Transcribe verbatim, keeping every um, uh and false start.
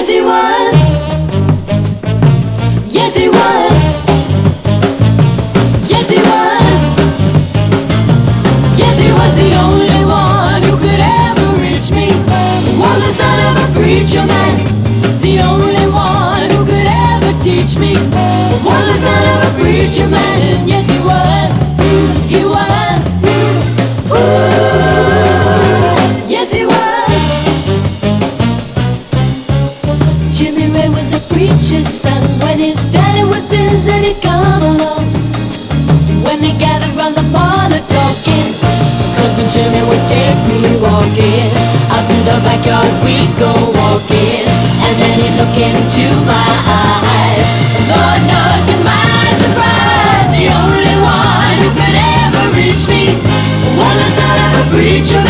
Yes, he was. Yes, he was. Yes, he was. Yes, he was the only one who could ever reach me. Was the son of a preacher man. The only one who could ever teach me. Was the son of a preacher man. And yes, he was. He was. Ooh. Yes, he was. Jimmy Ray was a preacher's son. When his daddy was busy, he'd come along. When they gathered round the parlor talking, Cousin Jimmy would take me walking. Out to the backyard we'd go walking, and then he'd look into my eyes. Lord knows to my surprise, the only one who could ever reach me was the son of a preacher